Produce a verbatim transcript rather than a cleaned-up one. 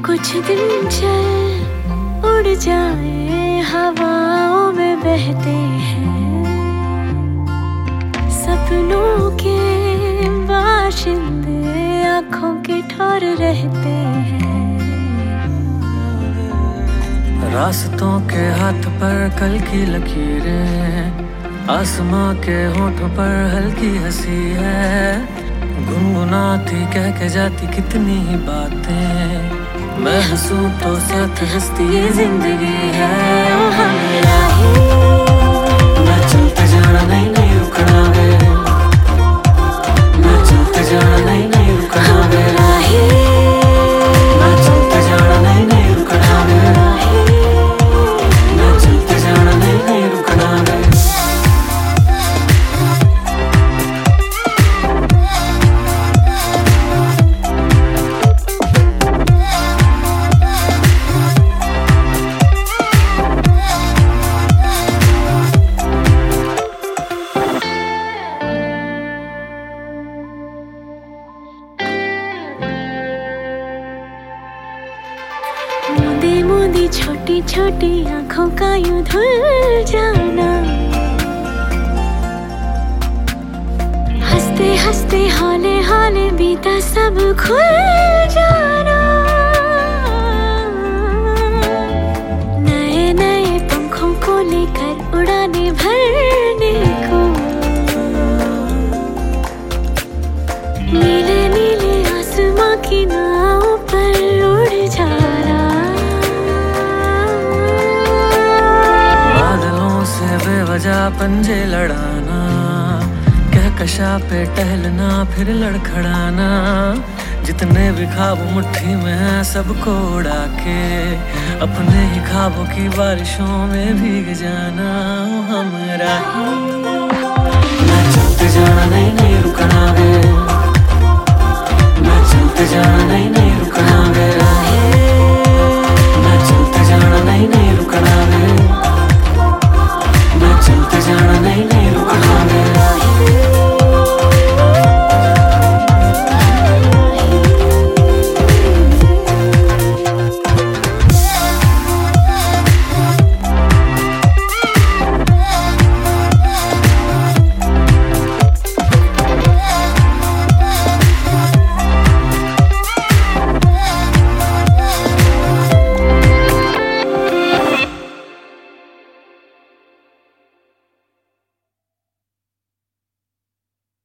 कुछ दिन चल उड़ जाए, हवाओं में बहते हैं, सपनों के बाशिंदे आँखों के ठौर रहते हैं। रास्तों के हाथ पर कल की लकीरें, आसमां के होठों पर हल्की हंसी है। गुनगुनाती कह के जाती कितनी ही बातें, मैं हंसूं तो साथ हंसती ये जिंदगी है। ओ हमेरा ही मैं चलते जाना नहीं नहीं रुकना है, मैं चलते जाना नहीं नहीं रुकना है, हमेरा ही मैं चलते जाना नहीं नहीं रुकना है, मैं चलते जाना नहीं नहीं रुकना है। मूंदी मूंदी छोटी छोटी आंखों का यूं धुल जाना, हंसते हंसते हौले हौले बीता सब खुल जाना। नए नए पंखों को लेकर उड़ाने भरने को, नीले नीले आसमां की नाव पर उड़ जाना। बादलों से बेवजह पंजे लड़ाना, कहकशा पे टहलना फिर लड़खड़ाना। जितने भी ख्वाब मुट्ठी में हैं सबको उड़ा के, अपने ही ख्वाबों की बारिशों में भीग जाना। ओ हमरा ही मैं चलते जाना नहीं नहीं रुकना है, मैं चलते जाना नहीं नहीं रुकना